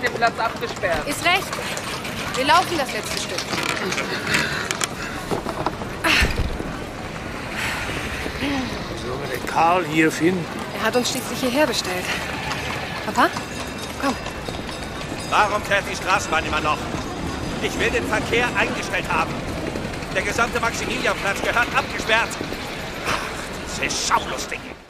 den Platz abgesperrt. Ist recht. Wir laufen das letzte Stück. Wie sollen wir den Karl hier finden? Er hat uns schließlich hierher bestellt. Papa, komm. Warum fährt die Straßenbahn immer noch? Ich will den Verkehr eingestellt haben. Der gesamte Maximilianplatz gehört abgesperrt. Ach, diese Schaulustigen.